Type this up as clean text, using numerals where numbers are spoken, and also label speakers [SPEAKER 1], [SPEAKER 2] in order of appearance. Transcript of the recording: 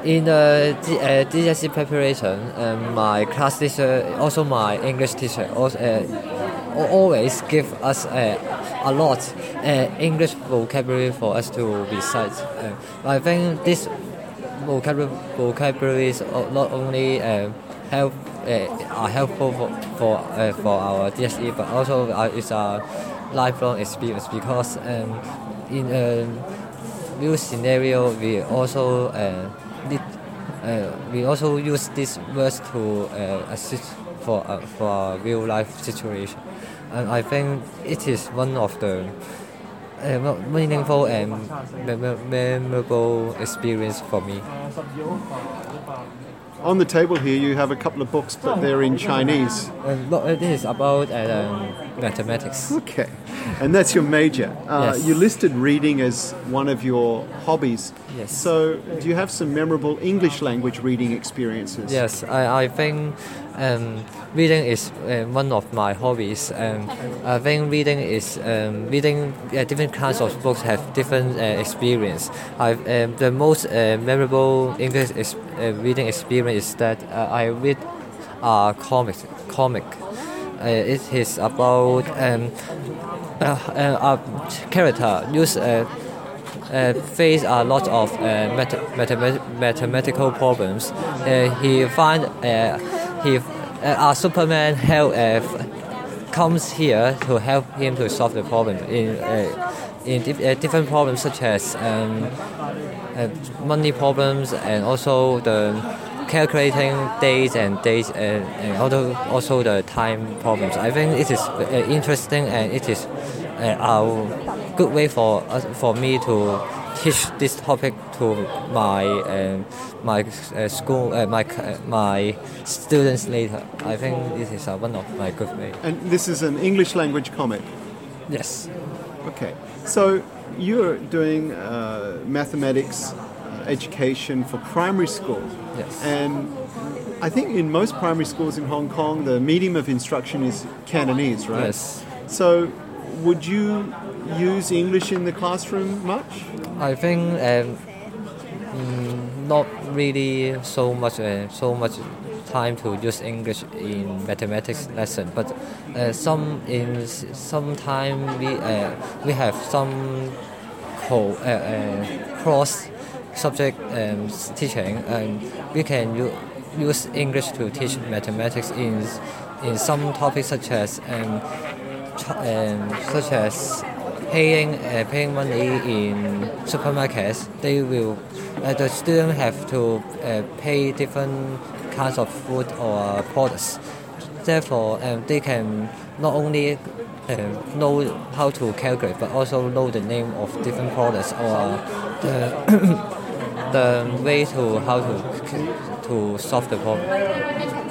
[SPEAKER 1] In the GCSE preparation, my class teacher, also my English teacher, also, always give us a lot English vocabulary for us to recite. I think this vocabularies not only are helpful for our GSE, but also it's a lifelong experience because in a real scenario we also use these words to assist for a real life situation, and I think it is one of the meaningful and memorable experience for me.
[SPEAKER 2] On the table here you have a couple of books, but they're in Chinese.
[SPEAKER 1] This is about mathematics.
[SPEAKER 2] Okay, and that's your major.
[SPEAKER 1] Yes.
[SPEAKER 2] You listed reading as one of your hobbies.
[SPEAKER 1] Yes.
[SPEAKER 2] So do you have some memorable English language reading experiences?
[SPEAKER 1] Yes, I think reading is one of my hobbies. I think reading different kinds of books have different experience. The most memorable English reading experience is that I read a comic. It is about a character face a lot of mathematical problems. He find a Superman comes here to help him to solve the problem in different problems such as money problems and also the calculating days and also the time problems. I think it is interesting and it is a good way for me to teach this topic to my school my students later. I think this is one of my good ways.
[SPEAKER 2] And this is an English language comic?
[SPEAKER 1] Yes.
[SPEAKER 2] Okay, so you're doing mathematics education for primary school.
[SPEAKER 1] Yes.
[SPEAKER 2] And I think in most primary schools in Hong Kong, the medium of instruction is Cantonese, right?
[SPEAKER 1] Yes.
[SPEAKER 2] So would you use English in the classroom much?
[SPEAKER 1] I think not really so much time to use English in mathematics lesson, but sometime we have some cross subject teaching, and we can use English to teach mathematics in some topics such as paying money in supermarkets. The students have to pay different kinds of food or products. Therefore, they can not only know how to calculate, but also know the name of different products or the way to how to solve the problem.